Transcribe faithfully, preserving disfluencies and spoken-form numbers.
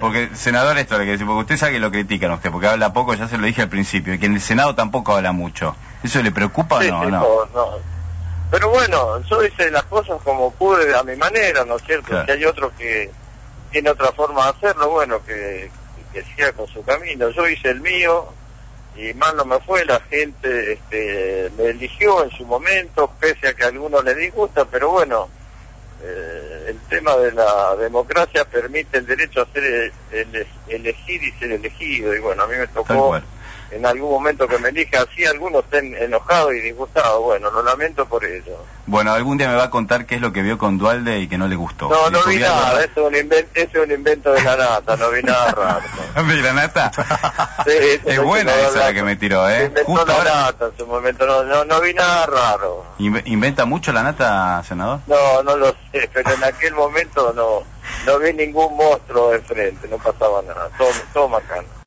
porque, senador, esto le que decir, porque usted sabe que lo critican a usted, porque habla poco, ya se lo dije al principio, y que en el Senado tampoco habla mucho. ¿Eso le preocupa sí, o no? Sí, no? no, no. Pero bueno, yo hice las cosas como pude, a mi manera, ¿no es cierto? Claro. Si hay otro que tiene otra forma de hacerlo, bueno, que, que siga con su camino. Yo hice el mío, y mal no me fue, la gente este, me eligió en su momento, pese a que a algunos les disgusta, pero bueno, eh, el tema de la democracia permite el derecho a ser el, el, elegir y ser elegido, y bueno, a mí me tocó en algún momento que me elija, así algunos estén enojados y disgustados, bueno, lo lamento por ello. Bueno, algún día me va a contar qué es lo que vio con Duhalde y que no le gustó. No, no vi nada, eso es, un invento, eso es un invento de la nata, no vi nada raro. ¿De la nata? Sí, es buena esa la que me tiró, ¿eh? Inventó Justo la ahora... nata en su momento, no, no, no vi nada raro. ¿Inventa mucho la nata, senador? No, no lo sé, pero en aquel momento no, no vi ningún monstruo de frente, no pasaba nada, todo, todo macano.